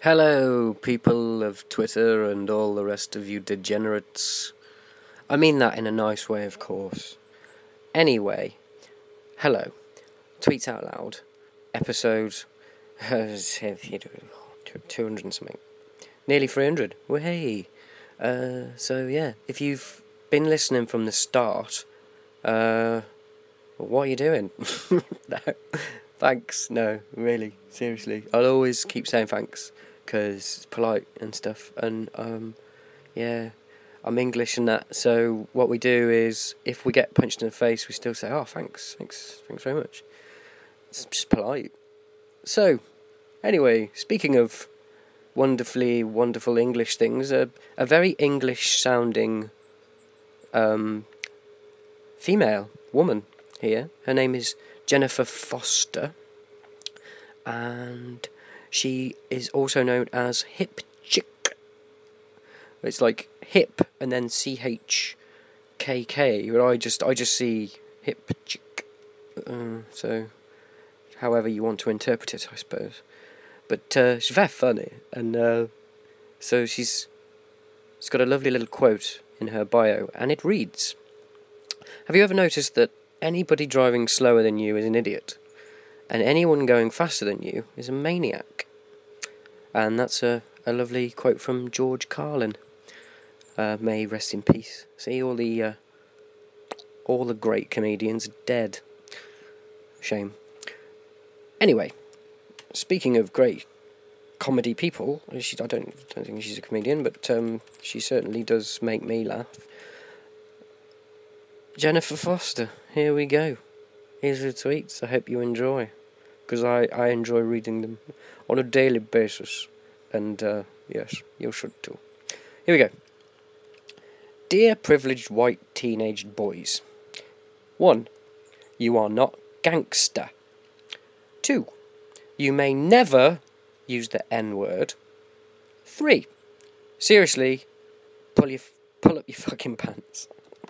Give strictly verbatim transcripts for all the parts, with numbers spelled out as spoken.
Hello, people of Twitter and all the rest of you degenerates. I mean that in a nice way, of course. Anyway, hello. Tweets Out Loud, episode two hundred and something. Nearly three hundred. Way. Uh, so, yeah, if you've been listening from the start, uh, what are you doing? No, thanks. No, really, seriously. I'll always keep saying thanks. Because it's polite and stuff, and um, yeah, I'm English and that, so what we do is, if we get punched in the face, we still say, oh, thanks, thanks, thanks very much. It's just polite. So, anyway, speaking of wonderfully wonderful English things, a, a very English-sounding um, female woman here, her name is Jennifer Foster, and she is also known as Hip Chick. It's like hip and then C H K K, but I just I just see Hip Chick. Uh, so, however you want to interpret it, I suppose. But uh, she's very funny, and uh, so she's she's got a lovely little quote in her bio, and it reads: "Have you ever noticed that anybody driving slower than you is an idiot? And anyone going faster than you is a maniac?" And that's a, a lovely quote from George Carlin. Uh, may he rest in peace. See, all the uh, all the great comedians are dead. Shame. Anyway, speaking of great comedy people, she, I don't don't think she's a comedian, but um, she certainly does make me laugh. Jennifer Foster, here we go. Here's her tweets. I hope you enjoy, because I, I enjoy reading them on a daily basis, and uh, yes, you should too. Here we go. Dear privileged white teenaged boys. One, you are not gangster. Two, you may never use the N-word. Three, seriously, pull your pull up your fucking pants.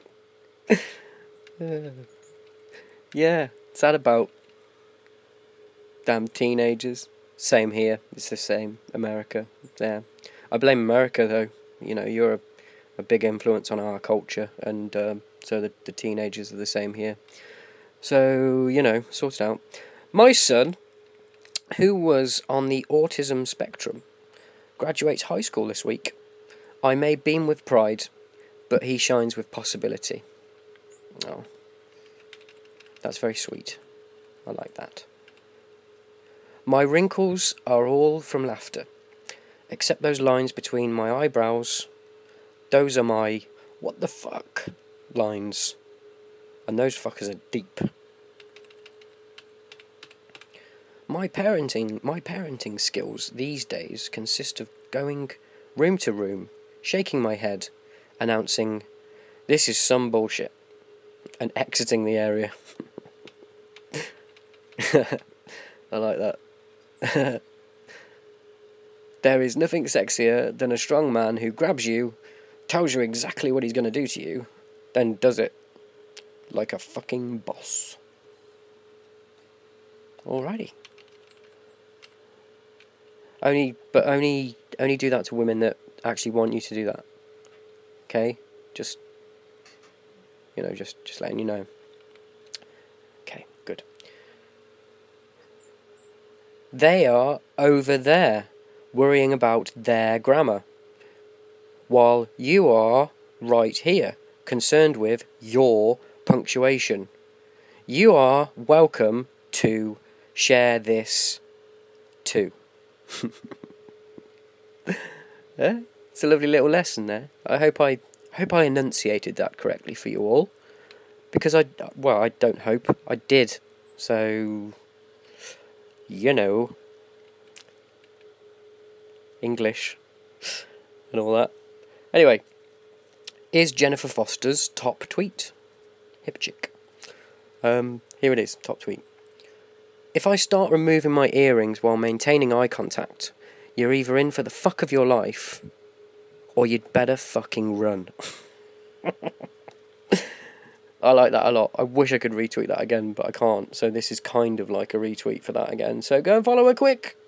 uh, yeah, it's that about damn teenagers. Same here. It's the same. America. Yeah. I blame America though. You know, you're a, a big influence on our culture, and um, so the, the teenagers are the same here. So, you know, sort it out. My son, who was on the autism spectrum, graduates high school this week. I may beam with pride, but he shines with possibility. Oh. That's very sweet. I like that. My wrinkles are all from laughter, except those lines between my eyebrows. Those are my what the fuck lines, and those fuckers are deep. My parenting, my parenting skills these days consist of going room to room, shaking my head, announcing, "This is some bullshit," and exiting the area. I like that. There is nothing sexier than a strong man who grabs you, tells you exactly what he's going to do to you, then does it like a fucking boss. Alrighty. Only, but only, only do that to women that actually want you to do that. Okay? Just, you know, just, just letting you know. Okay, good. They are over there, worrying about their grammar, while you are right here, concerned with your punctuation. You are welcome to share this too. Yeah, it's a lovely little lesson there. I hope I hope I enunciated that correctly for you all, because I well I don't hope I did. So, you know, English and all that. Anyway, here's Jennifer Foster's top tweet. Hip chick. Um, here it is, top tweet. If I start removing my earrings while maintaining eye contact, you're either in for the fuck of your life, or you'd better fucking run. I like that a lot. I wish I could retweet that again, but I can't. So this is kind of like a retweet for that again. So go and follow her quick.